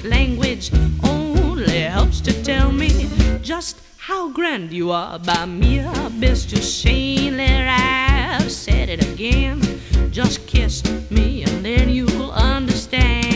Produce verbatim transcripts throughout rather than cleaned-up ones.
each language only helps to tell me just how grand you are. By mere best to say that I've said it again. Just kiss me and then you'll understand.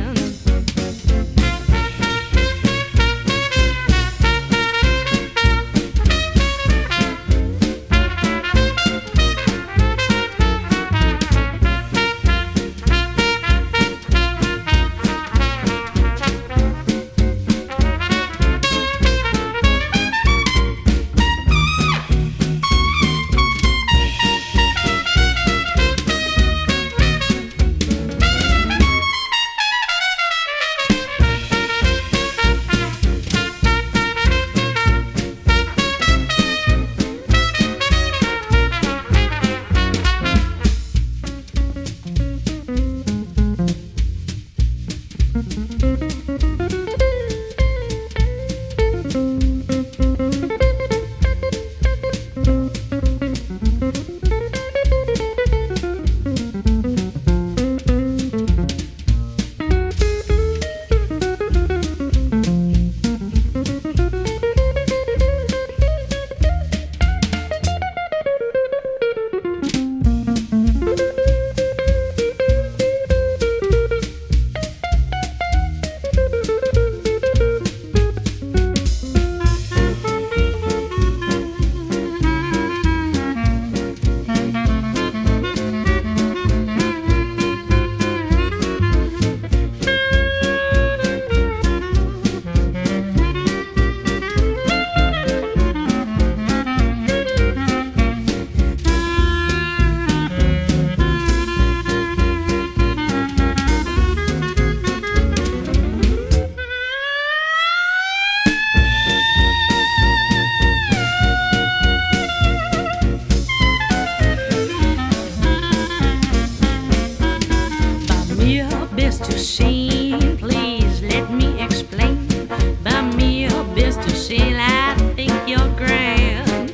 To sing, please let me explain. By mere best to say, I think you're grand.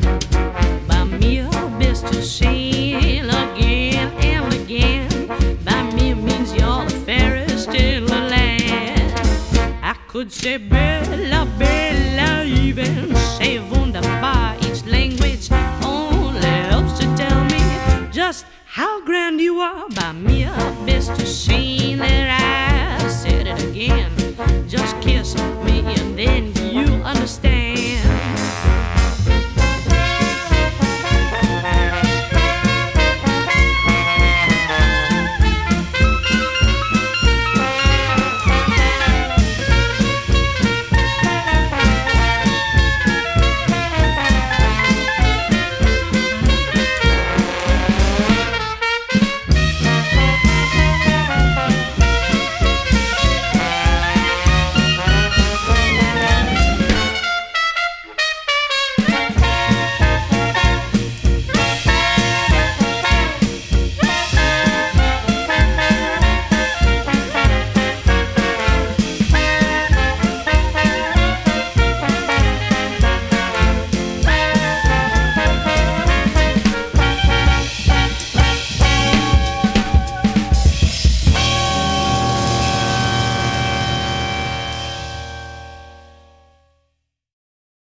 By mere best to say again and again. By mere means you're the fairest in the land. I could say Bella, Bella, even say wunderbar. Each language only helps to tell me just how grand you are. By mere best to say that I